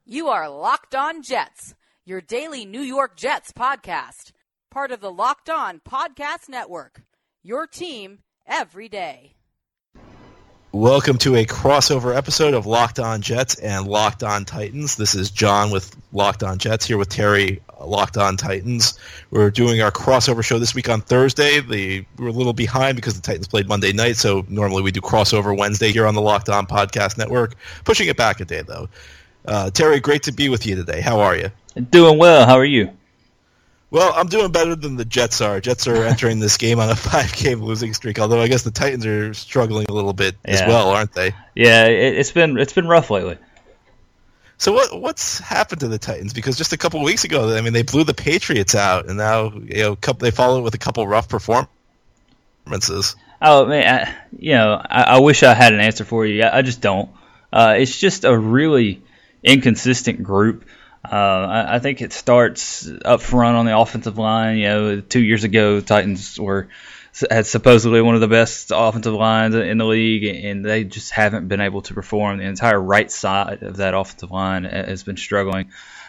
You are Locked On Jets, your daily New York Jets podcast. Part of the Locked On Podcast Network, your team every day. Welcome to a crossover episode of Locked On Jets and Locked On Titans. This is John with Locked On Jets here with Terry, Locked On Titans. We're doing our crossover show this week on Thursday. We're a little behind because the Titans played Monday night, so normally we do crossover Wednesday here on the Locked On Podcast Network. Pushing it back a day, though. Terry, great to be with you today. How are you? Doing well. How are you? Well, I'm doing better than the Jets are. Jets are entering this game on a 5-game losing streak, although I guess the Titans are struggling a little bit as well, aren't they? Yeah, it's been rough lately. So what's happened to the Titans? Because just a couple of weeks ago, I mean, they blew the Patriots out, and now they follow it with a couple rough performances. Oh man, I wish I had an answer for you. I just don't. It's just a really inconsistent group. I think it starts up front on the offensive line. 2 years ago, the Titans had supposedly one of the best offensive lines in the league, and they just haven't been able to perform. The entire right side of that offensive line has been struggling.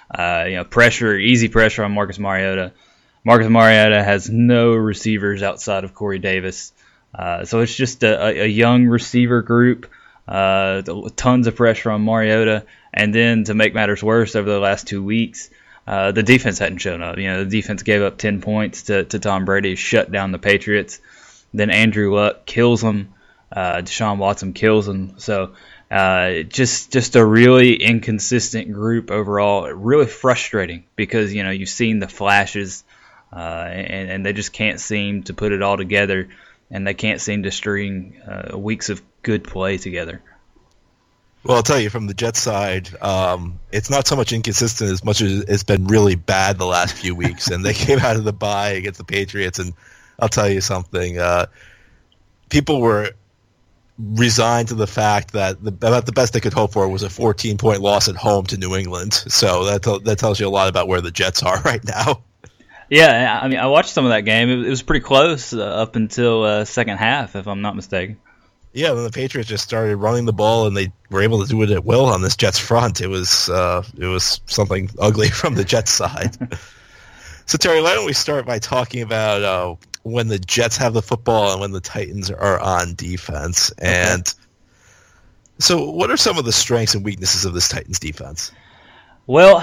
Easy pressure on Marcus Mariota. Marcus Mariota has no receivers outside of Corey Davis. So it's just a young receiver group. Tons of pressure on Mariota. And then to make matters worse, over the last 2 weeks, the defense hadn't shown up. The defense gave up 10 points to Tom Brady, shut down the Patriots. Then Andrew Luck kills them. Deshaun Watson kills them. So just a really inconsistent group overall. Really frustrating because, you've seen the flashes and they just can't seem to put it all together. And they can't seem to string weeks of good play together. Well, I'll tell you, from the Jets side, it's not so much inconsistent as much as it's been really bad the last few weeks. And they came out of the bye against the Patriots, and I'll tell you something. People were resigned to the fact that about the best they could hope for was a 14-point loss at home to New England. So that tells you a lot about where the Jets are right now. Yeah, I mean, I watched some of that game. It was pretty close up until second half, if I'm not mistaken. Yeah, then the Patriots just started running the ball, and they were able to do it at will on this Jets front. It was something ugly from the Jets side. So, Terry, why don't we start by talking about when the Jets have the football and when the Titans are on defense. And so what are some of the strengths and weaknesses of this Titans defense? Well,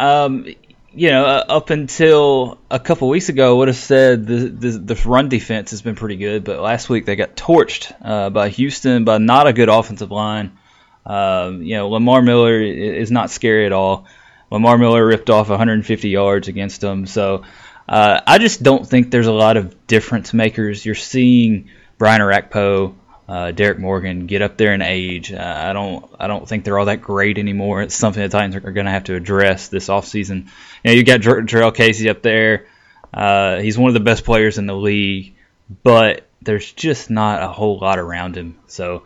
up until a couple weeks ago, I would have said the run defense has been pretty good, but last week they got torched by Houston, by not a good offensive line. Lamar Miller is not scary at all. Lamar Miller ripped off 150 yards against them, so I just don't think there's a lot of difference makers. You're seeing Brian Orakpo, Derek Morgan get up there in age. I don't think they're all that great anymore. It's something the Titans are going to have to address this offseason. You got Jarrell Casey up there. He's one of the best players in the league, but there's just not a whole lot around him. So,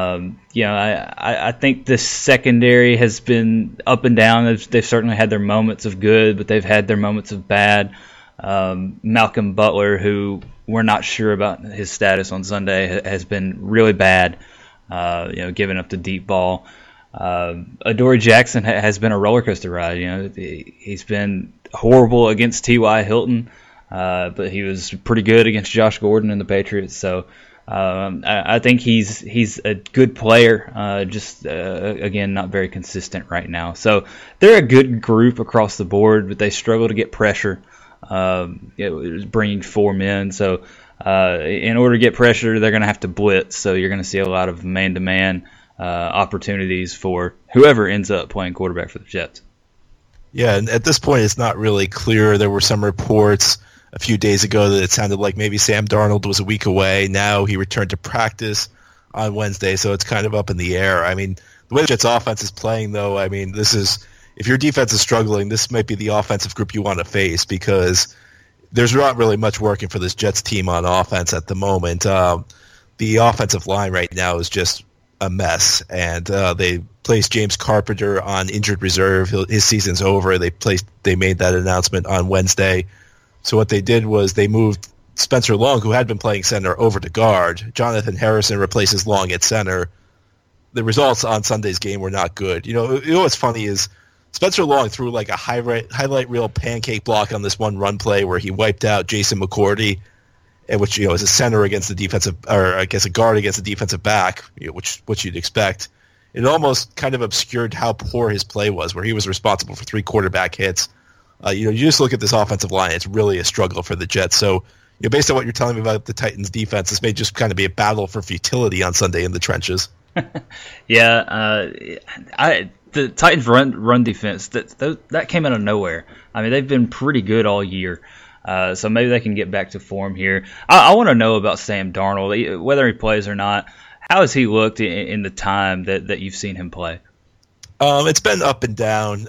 I think this secondary has been up and down. They've certainly had their moments of good, but they've had their moments of bad. Malcolm Butler, who we're not sure about his status on Sunday, has been really bad, giving up the deep ball. Adoree Jackson has been a roller coaster ride. He's been horrible against T.Y. Hilton, but he was pretty good against Josh Gordon and the Patriots. So I think he's a good player, again, not very consistent right now. So they're a good group across the board, but they struggle to get pressure. It was bringing 4 men. So in order to get pressure, they're going to have to blitz. So you're going to see a lot of man-to-man opportunities for whoever ends up playing quarterback for the Jets. Yeah, and at this point, it's not really clear. There were some reports a few days ago that it sounded like maybe Sam Darnold was a week away. Now he returned to practice on Wednesday, so it's kind of up in the air. I mean, the way the Jets' offense is playing, though, I mean, if your defense is struggling, this might be the offensive group you want to face because there's not really much working for this Jets team on offense at the moment. The offensive line right now is just a mess, and they placed James Carpenter on injured reserve. His season's over. They made that announcement on Wednesday. So what they did was they moved Spencer Long, who had been playing center, over to guard. Jonathan Harrison replaces Long at center. The results on Sunday's game were not good. What's funny is Spencer Long threw like a highlight reel pancake block on this one run play where he wiped out Jason McCourty, which is a center against the defensive, or I guess a guard against the defensive back, which you'd expect. It almost kind of obscured how poor his play was, where he was responsible for 3 quarterback hits. You just look at this offensive line; it's really a struggle for the Jets. So, based on what you're telling me about the Titans' defense, this may just kind of be a battle for futility on Sunday in the trenches. Yeah, the Titans' run defense that came out of nowhere. I mean, they've been pretty good all year, so maybe they can get back to form here. I want to know about Sam Darnold, whether he plays or not. How has he looked in the time that you've seen him play? It's been up and down.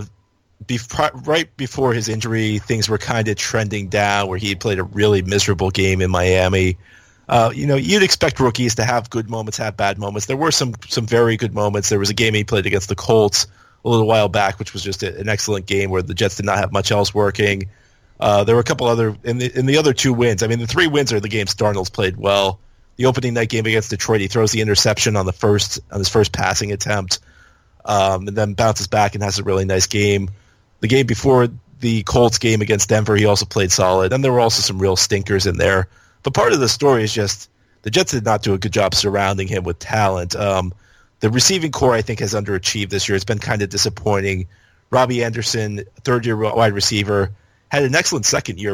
Right before his injury, things were kind of trending down, where he had played a really miserable game in Miami. You'd expect rookies to have good moments, have bad moments. There were some very good moments. There was a game he played against the Colts a little while back, which was just an excellent game where the Jets did not have much else working. There were a couple other in the other 2 wins. I mean, the 3 wins are the games Darnold's played well. The opening night game against Detroit, he throws the interception on his first passing attempt, and then bounces back and has a really nice game. The game before the Colts game against Denver, he also played solid, and there were also some real stinkers in there. But part of the story is just the Jets did not do a good job surrounding him with talent. The receiving core, I think, has underachieved this year. It's been kind of disappointing. Robbie Anderson, third-year wide receiver, had an excellent second year,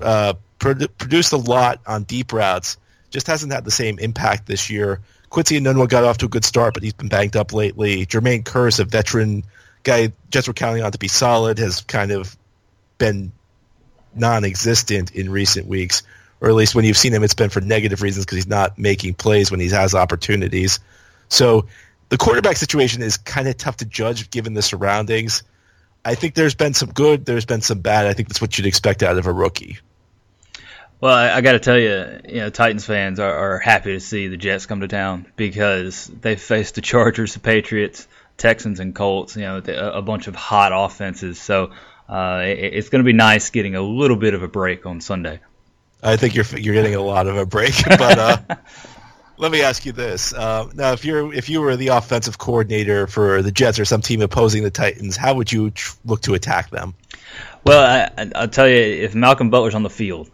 produced a lot on deep routes, just hasn't had the same impact this year. Quincy Enunwa got off to a good start, but he's been banged up lately. Jermaine Kearse, a veteran guy Jets were counting on to be solid, has kind of been non-existent in recent weeks. Or at least when you've seen him, it's been for negative reasons because he's not making plays when he has opportunities. So the quarterback situation is kind of tough to judge given the surroundings. I think there's been some good, there's been some bad. I think that's what you'd expect out of a rookie. Well, I got to tell you, Titans fans are happy to see the Jets come to town because they've faced the Chargers, the Patriots, Texans, and Colts, a bunch of hot offenses. So it's going to be nice getting a little bit of a break on Sunday. I think you're getting a lot of a break, but let me ask you this: now, if you were the offensive coordinator for the Jets or some team opposing the Titans, how would you look to attack them? Well, I'll tell you, if Malcolm Butler's on the field,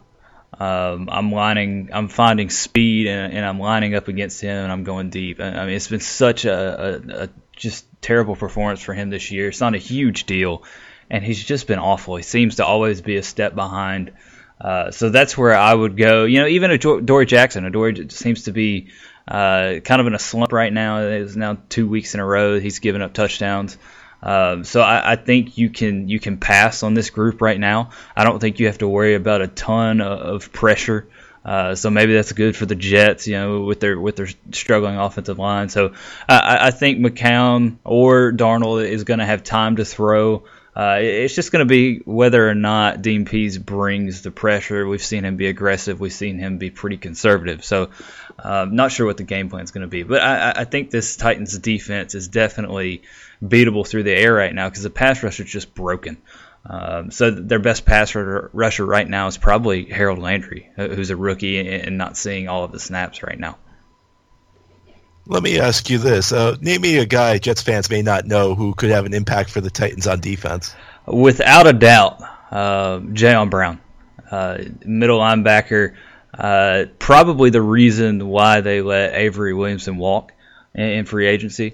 I'm finding speed and I'm lining up against him and I'm going deep. I mean, it's been such a just terrible performance for him this year. It's not a huge deal, and he's just been awful. He seems to always be a step behind. So that's where I would go. Even Adoree Jackson. Adoree seems to be kind of in a slump right now. It's now 2 weeks in a row he's given up touchdowns. So I think you can pass on this group right now. I don't think you have to worry about a ton of pressure. So maybe that's good for the Jets, with their struggling offensive line. So I think McCown or Darnold is going to have time to throw. It's just going to be whether or not Dean Pease brings the pressure. We've seen him be aggressive. We've seen him be pretty conservative. So not sure what the game plan is going to be. But I think this Titans defense is definitely beatable through the air right now because the pass rush is just broken. So their best pass rusher right now is probably Harold Landry, who's a rookie and not seeing all of the snaps right now. Let me ask you this. Name me a guy Jets fans may not know who could have an impact for the Titans on defense. Without a doubt, Jayon Brown, middle linebacker, probably the reason why they let Avery Williamson walk in free agency.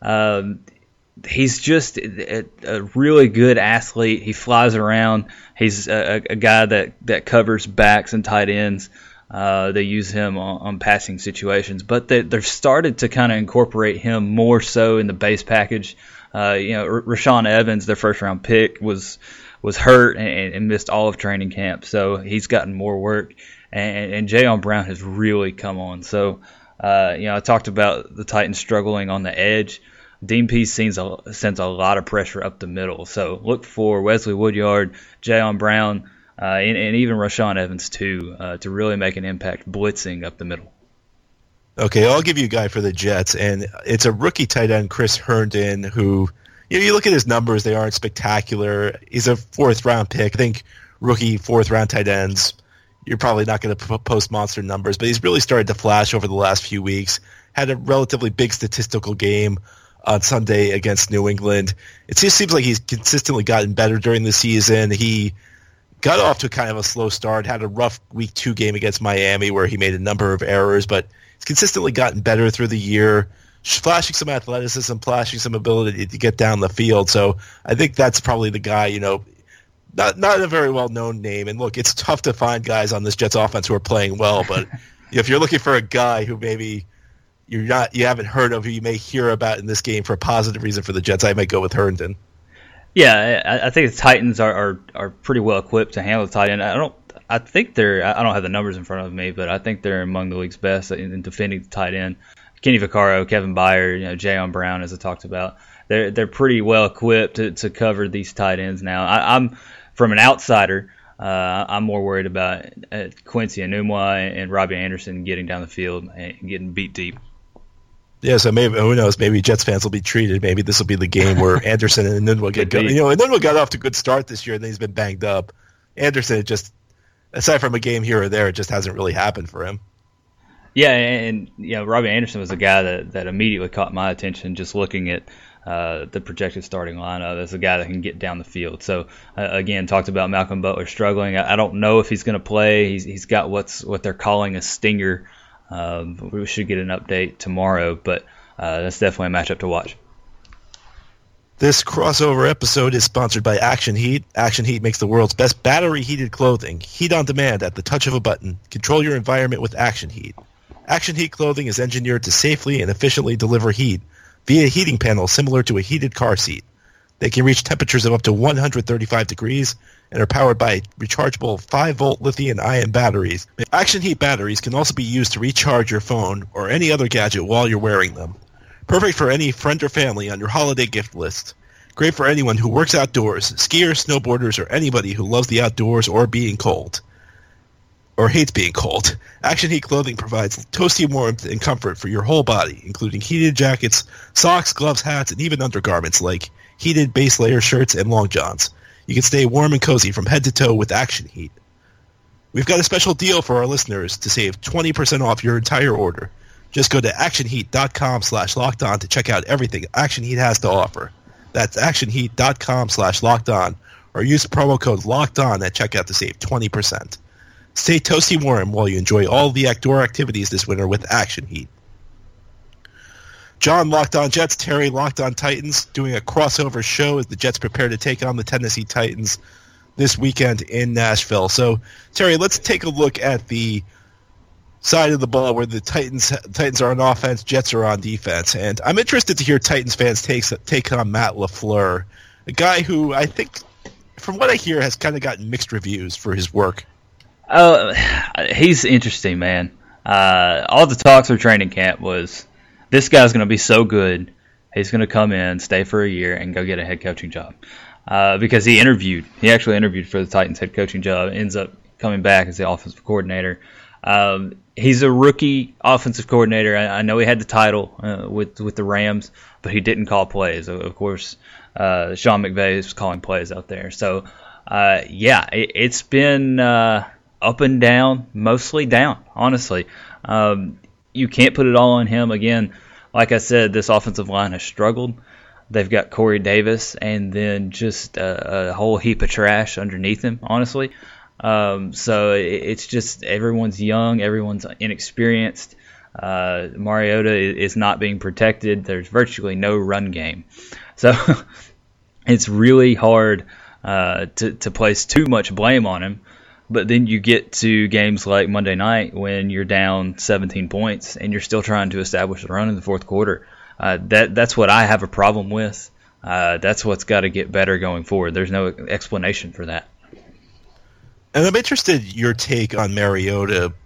He's just a really good athlete. He flies around. He's a guy that covers backs and tight ends. They use him on passing situations, but they've started to kind of incorporate him more so in the base package. Rashaan Evans, their first-round pick, was hurt and missed all of training camp, so he's gotten more work. And Jayon Brown has really come on. So, I talked about the Titans struggling on the edge. Dean Pease sends a lot of pressure up the middle. So look for Wesley Woodyard, Jayon Brown, and even Rashaan Evans too, to really make an impact blitzing up the middle. Okay, I'll give you a guy for the Jets, and it's a rookie tight end, Chris Herndon, who you look at his numbers, they aren't spectacular. He's a fourth-round pick. I think rookie fourth-round tight ends, you're probably not going to post monster numbers, but he's really started to flash over the last few weeks. Had a relatively big statistical game. on Sunday against New England. It just seems like he's consistently gotten better during the season. He got off to kind of a slow start, had a rough Week 2 game against Miami where he made a number of errors, but he's consistently gotten better through the year, flashing some athleticism, flashing some ability to get down the field. So I think that's probably the guy, not a very well-known name. And look, it's tough to find guys on this Jets offense who are playing well, but if you're looking for a guy who maybe you haven't heard of, who you may hear about in this game for a positive reason for the Jets, I might go with Herndon. Yeah, I think the Titans are pretty well equipped to handle the tight end. I don't have the numbers in front of me, but I think they're among the league's best in defending the tight end. Kenny Vaccaro, Kevin Byard, Jayon Brown, as I talked about, they're pretty well equipped to cover these tight ends now. I'm from an outsider. I'm more worried about Quincy Enunwa and Robbie Anderson getting down the field and getting beat deep. Yeah, so maybe, who knows, maybe Jets fans will be treated. Maybe this will be the game where Anderson and Enunwa get going. Enunwa got off to a good start this year, and then he's been banged up. Anderson, just aside from a game here or there, it just hasn't really happened for him. Yeah, and Robbie Anderson was a guy that immediately caught my attention just looking at the projected starting lineup as a guy that can get down the field. So, again, talked about Malcolm Butler struggling. I don't know if he's going to play. He's got what they're calling a stinger. We should get an update tomorrow, but that's definitely a matchup to watch. This crossover episode is sponsored by Action Heat. Action Heat makes the world's best battery-heated clothing. Heat on demand at the touch of a button. Control your environment with Action Heat. Action Heat clothing is engineered to safely and efficiently deliver heat via a heating panel similar to a heated car seat. They can reach temperatures of up to 135 degrees and are powered by rechargeable 5-volt lithium-ion batteries. Action Heat batteries can also be used to recharge your phone or any other gadget while you're wearing them. Perfect for any friend or family on your holiday gift list. Great for anyone who works outdoors, skiers, snowboarders, or anybody who loves the outdoors or being cold. Or hates being cold. Action Heat clothing provides toasty warmth and comfort for your whole body, including heated jackets, socks, gloves, hats, and even undergarments like heated base layer shirts and long johns. You can stay warm and cozy from head to toe with Action Heat. We've got a special deal for our listeners to save 20% off your entire order. Just go to actionheat.com/lockedon to check out everything Action Heat has to offer. That's actionheat.com/lockedon, or use promo code LOCKEDON at checkout to save 20%. Stay toasty warm while you enjoy all the outdoor activities this winter with Action Heat. John, Locked On Jets, Terry, Locked On Titans, doing a crossover show as the Jets prepare to take on the Tennessee Titans this weekend in Nashville. So, Terry, let's take a look at the side of the ball where the Titans are on offense, Jets are on defense. And I'm interested to hear Titans fans take on Matt LaFleur, a guy who I think, from what I hear, has kind of gotten mixed reviews for his work. He's interesting, man. All the talks for training camp was this guy's going to be so good, he's going to come in, stay for a year, and go get a head coaching job. Because he actually interviewed for the Titans head coaching job, ends up coming back as the offensive coordinator. He's a rookie offensive coordinator. I know he had the title with the Rams, but he didn't call plays. Of course, Sean McVay is calling plays out there. So, it's been up and down, mostly down, honestly. You can't put it all on him. Again, like I said, this offensive line has struggled. They've got Corey Davis and then just a whole heap of trash underneath him, honestly. So it's just everyone's young, everyone's inexperienced. Mariota is not being protected. There's virtually no run game. So it's really hard to place too much blame on him. But then you get to games like Monday night when you're down 17 points and you're still trying to establish a run in the fourth quarter. That's what I have a problem with. That's what's got to get better going forward. There's no explanation for that. And I'm interested in your take on Mariota.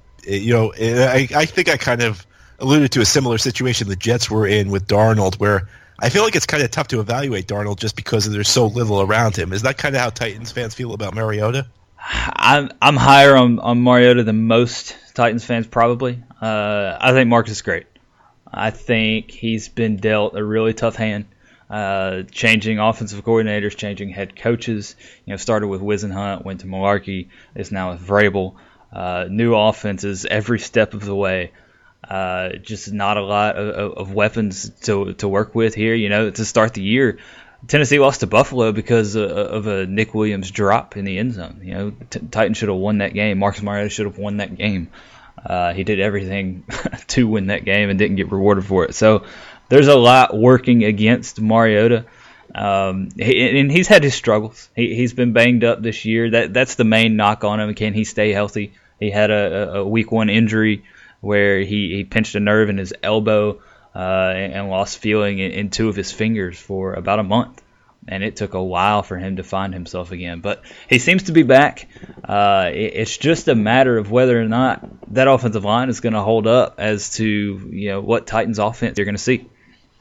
I think I kind of alluded to a similar situation the Jets were in with Darnold, where I feel like it's kind of tough to evaluate Darnold just because there's so little around him. Is that kind of how Titans fans feel about Mariota? I'm higher on Mariota than most Titans fans probably. I think Marcus is great. I think he's been dealt a really tough hand. Changing offensive coordinators, changing head coaches. Started with Whisenhunt, went to Mularkey, is now with Vrabel. New offenses every step of the way. Just not a lot of weapons to work with here. To start the year, Tennessee lost to Buffalo because of a Nick Williams drop in the end zone. Titans should have won that game. Marcus Mariota should have won that game. He did everything to win that game and didn't get rewarded for it. So there's a lot working against Mariota. And he's had his struggles. He's been banged up this year. That's the main knock on him. Can he stay healthy? He had a week 1 injury where he pinched a nerve in his elbow and lost feeling in 2 of his fingers for about a month. And it took a while for him to find himself again. But he seems to be back. It's just a matter of whether or not that offensive line is going to hold up as to what Titans offense you're going to see.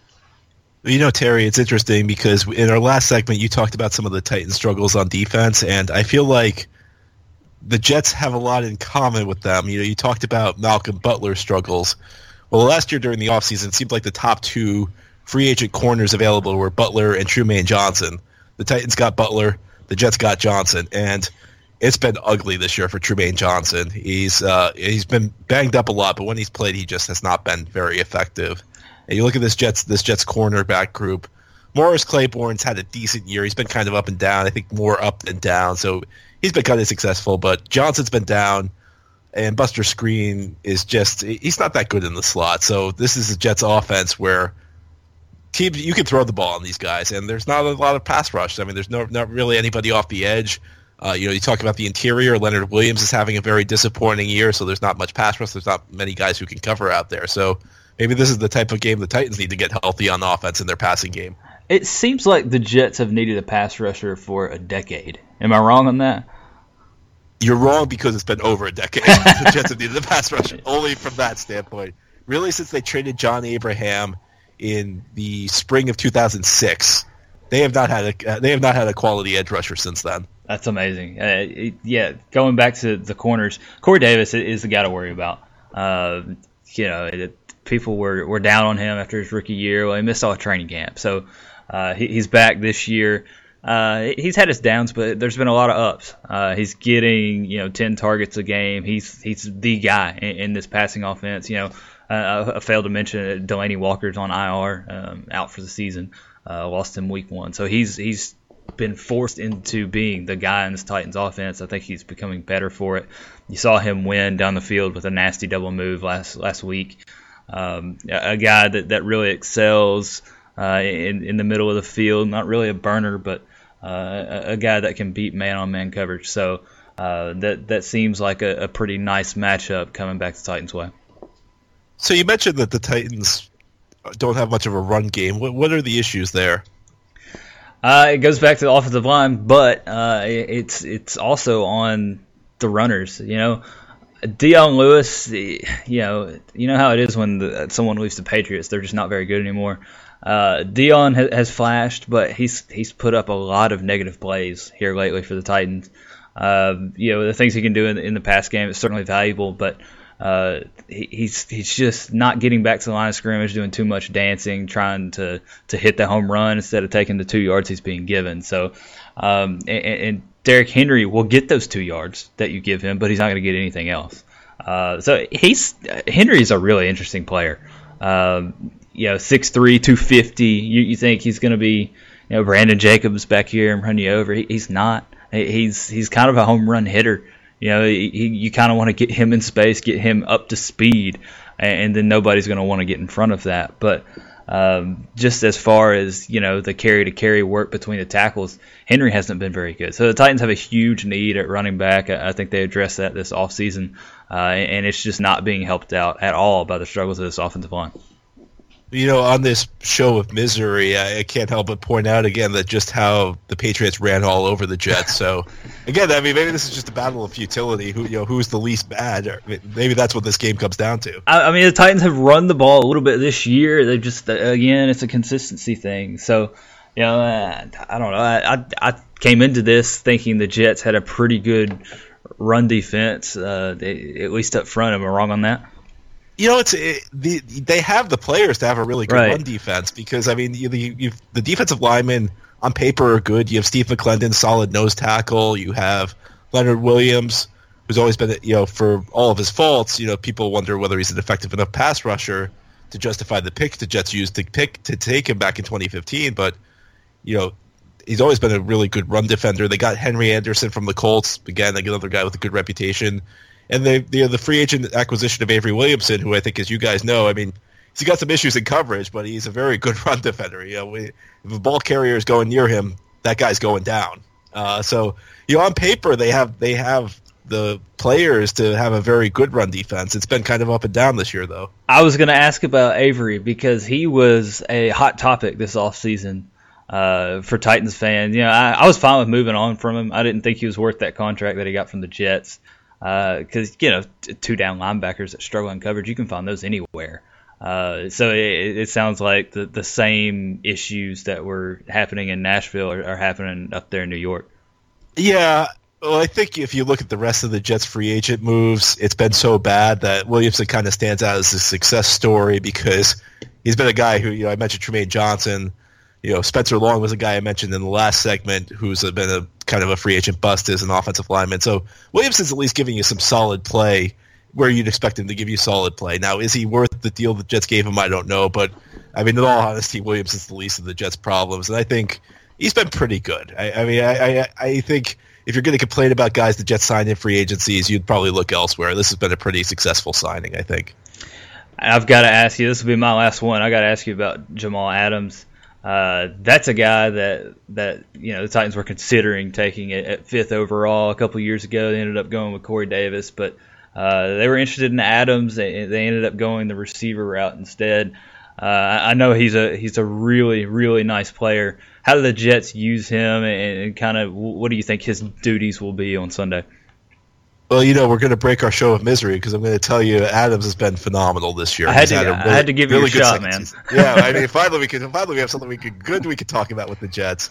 Terry, it's interesting because in our last segment you talked about some of the Titans' struggles on defense, and I feel like the Jets have a lot in common with them. You talked about Malcolm Butler's struggles. Well, last year during the offseason, it seemed like the top 2 free agent corners available were Butler and Trumaine Johnson. The Titans got Butler, the Jets got Johnson, and it's been ugly this year for Trumaine Johnson. He's been banged up a lot, but when he's played, he just has not been very effective. And you look at this Jets cornerback group. Morris Claiborne's had a decent year. He's been kind of up and down. I think more up than down. So he's been kind of successful, but Johnson's been down. And Buster Skrine he's not that good in the slot. So this is a Jets offense where teams, you can throw the ball on these guys, and there's not a lot of pass rush. I mean, there's not really anybody off the edge. You talk about the interior. Leonard Williams is having a very disappointing year, so there's not much pass rush. There's not many guys who can cover out there. So maybe this is the type of game the Titans need to get healthy on offense in their passing game. It seems like the Jets have needed a pass rusher for a decade. Am I wrong on that? You're wrong because it's been over a decade. The Jets have needed a pass rusher only from that standpoint. Really, since they traded John Abraham in the spring of 2006, they have not had a quality edge rusher since then. That's amazing. Going back to the corners, Corey Davis is the guy to worry about. People were down on him after his rookie year. Well, he missed all training camp, so he's back this year. He's had his downs, but there's been a lot of ups. He's getting 10 targets a game. He's the guy in this passing offense. I failed to mention Delaney Walker's on IR, out for the season. Lost him week 1, so he's been forced into being the guy in this Titans offense. I think he's becoming better for it. You saw him win down the field with a nasty double move last week. A guy that really excels in the middle of the field. Not really a burner, but a guy that can beat man-on-man coverage. So that seems like a pretty nice matchup coming back to Titans' way. So you mentioned that the Titans don't have much of a run game. What are the issues there? It goes back to the offensive line, but it's also on the runners. Dion Lewis, you know how it is when someone leaves the Patriots. They're just not very good anymore. Dion has flashed, but he's put up a lot of negative plays here lately for the Titans. The things he can do in the pass game is certainly valuable, but he's just not getting back to the line of scrimmage, doing too much dancing, trying to hit the home run instead of taking the 2 yards he's being given. So, and Derrick Henry will get those 2 yards that you give him, but he's not going to get anything else. Henry's a really interesting player. 6'3", 250. You think he's going to be, Brandon Jacobs back here and run you over? He's not. He's kind of a home run hitter. You kind of want to get him in space, get him up to speed, and then nobody's going to want to get in front of that. But just as far as the carry-to-carry work between the tackles, Henry hasn't been very good. So the Titans have a huge need at running back. I think they addressed that this offseason, and it's just not being helped out at all by the struggles of this offensive line. On this show of misery, I can't help but point out again that just how the Patriots ran all over the Jets. So, again, maybe this is just a battle of futility. Who's the least bad? Or maybe that's what this game comes down to. The Titans have run the ball a little bit this year. They just, again, it's a consistency thing. So, I don't know. I came into this thinking the Jets had a pretty good run defense, at least up front. Am I wrong on that? They have the players to have a really good run defense because, the defensive linemen on paper are good. You have Steve McClendon, solid nose tackle. You have Leonard Williams, who's always been, for all of his faults, people wonder whether he's an effective enough pass rusher to justify the pick the Jets used to take him back in 2015. But, he's always been a really good run defender. They got Henry Anderson from the Colts, again, another guy with a good reputation. And the free agent acquisition of Avery Williamson, who I think, as you guys know, he's got some issues in coverage, but he's a very good run defender. If a ball carrier is going near him, that guy's going down. So on paper, they have the players to have a very good run defense. It's been kind of up and down this year, though. I was going to ask about Avery because he was a hot topic this offseason for Titans fans. I was fine with moving on from him. I didn't think he was worth that contract that he got from the Jets because, two down linebackers that struggle in coverage, you can find those anywhere. So it sounds like the same issues that were happening in Nashville are happening up there in New York. Yeah, well, I think if you look at the rest of the Jets free agent moves, it's been so bad that Williamson kind of stands out as a success story because he's been a guy who, I mentioned Tremaine Johnson. Spencer Long was a guy I mentioned in the last segment who's been a kind of a free agent bust as an offensive lineman. So Williamson's at least giving you some solid play where you'd expect him to give you solid play. Now, is he worth the deal the Jets gave him? I don't know. But, in all honesty, Williamson's the least of the Jets' problems. And I think he's been pretty good. I think if you're going to complain about guys the Jets signed in free agencies, you'd probably look elsewhere. This has been a pretty successful signing, I think. I've got to ask you, this will be my last one. I got to ask you about Jamal Adams. That's a guy that the Titans were considering taking at 5th overall a couple years ago. They ended up going with Corey Davis, but they were interested in Adams. They ended up going the receiver route instead. I know he's a really, really nice player. How do the Jets use him, and kind of what do you think his duties will be on Sunday? Well, we're going to break our show of misery because I'm going to tell you Adams has been phenomenal this year. I had to give you a shot, man. Season. Yeah, finally we have something we could talk about with the Jets.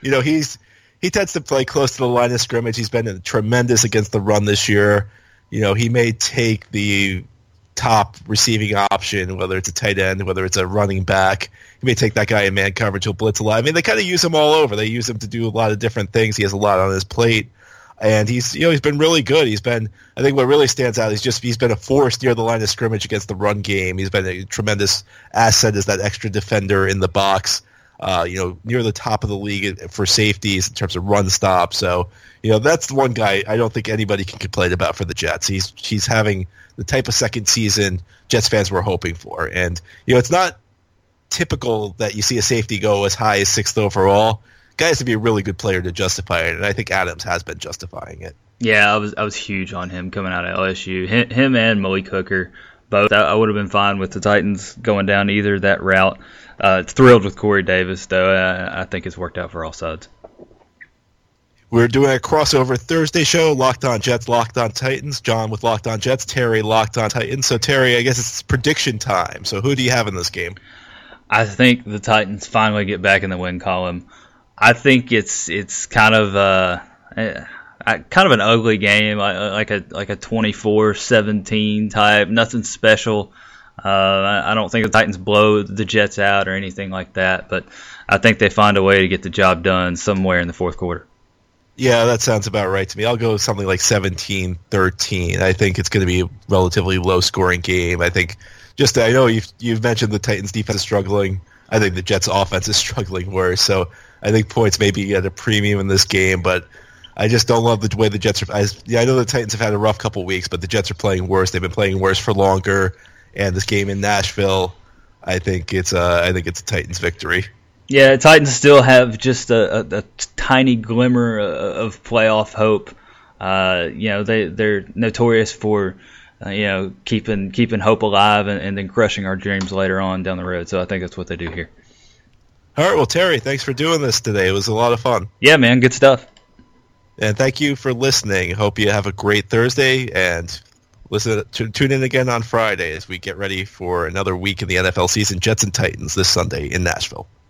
He tends to play close to the line of scrimmage. He's been tremendous against the run this year. He may take the top receiving option, whether it's a tight end, whether it's a running back. He may take that guy in man coverage. He'll blitz a lot. They kind of use him all over. They use him to do a lot of different things. He has a lot on his plate. And he's been really good. I think what really stands out is he's been a force near the line of scrimmage against the run game. He's been a tremendous asset as that extra defender in the box, near the top of the league for safeties in terms of run stops. So, that's the one guy I don't think anybody can complain about for the Jets. He's having the type of second season Jets fans were hoping for. And, it's not typical that you see a safety go as high as 6th overall. Guy has to be a really good player to justify it, and I think Adams has been justifying it. Yeah, I was huge on him coming out of LSU. Him and Malik Hooker, both. I would have been fine with the Titans going down either that route. Thrilled with Corey Davis, though. I think it's worked out for all sides. We're doing a crossover Thursday show, Locked On Jets, Locked On Titans. John with Locked On Jets, Terry Locked On Titans. So, Terry, I guess it's prediction time. So who do you have in this game? I think the Titans finally get back in the win column. I think it's kind of an ugly game, like a 24-17 type, nothing special. I don't think the Titans blow the Jets out or anything like that, but I think they find a way to get the job done somewhere in the fourth quarter. Yeah, that sounds about right to me. I'll go with something like 17-13. I think it's going to be a relatively low-scoring game. I think I know you've mentioned the Titans' defense is struggling. I think the Jets' offense is struggling worse. So I think points may be at a premium in this game, but I just don't love the way the Jets are. I know the Titans have had a rough couple weeks, but the Jets are playing worse. They've been playing worse for longer. And this game in Nashville, I think it's a Titans victory. Yeah, Titans still have just a tiny glimmer of playoff hope. They're notorious for keeping hope alive and then crushing our dreams later on down the road. So I think that's what they do here. All right, well, Terry, thanks for doing this today. It was a lot of fun. Yeah, man, good stuff. And thank you for listening. Hope you have a great Thursday, and tune in again on Friday as we get ready for another week in the NFL season. Jets and Titans this Sunday in Nashville.